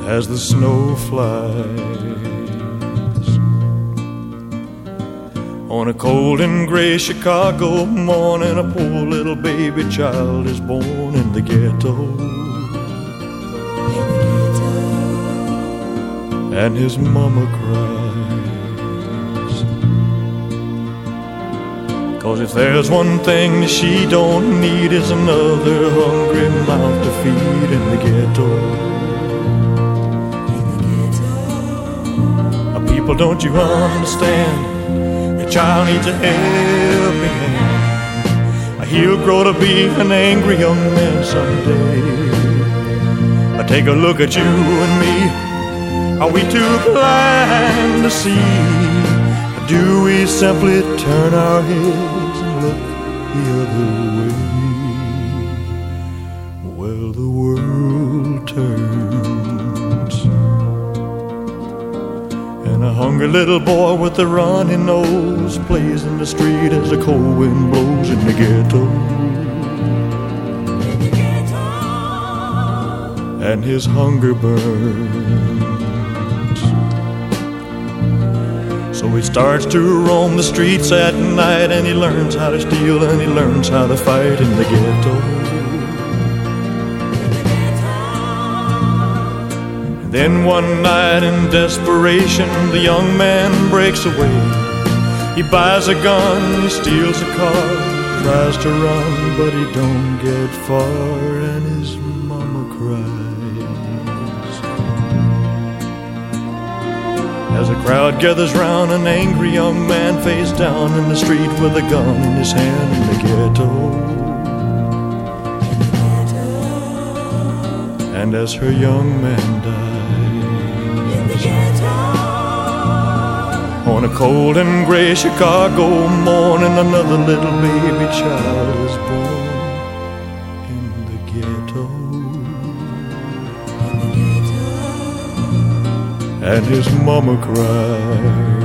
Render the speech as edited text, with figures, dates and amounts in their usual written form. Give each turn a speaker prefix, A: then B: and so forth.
A: as the snow flies. On a cold and gray Chicago morning, a poor little baby child is born in the ghetto. And his mama cries, 'cause if there's one thing that she don't need, is another hungry mouth to feed in the ghetto. People, don't you understand? The child needs a helping hand. He'll grow to be an angry young man someday. Take a look at you and me. Are we too blind to see? Or do we simply turn our heads and look the other way? Well, the world turns, and a hungry little boy with a runny nose plays in the street as the cold wind blows in the ghetto. And his hunger burns, so he starts to roam the streets at night, and he learns how to steal and he learns how to fight in the ghetto. Then one night in desperation, the young man breaks away. He buys a gun, he steals a car, tries to run, but he don't get far, and his mama cries. As a crowd gathers round, an angry young man face down in the street with a gun in his hand in the ghetto. And as her young man dies, on a cold and gray Chicago morning, another little baby child is born in the ghetto. And his mama cried.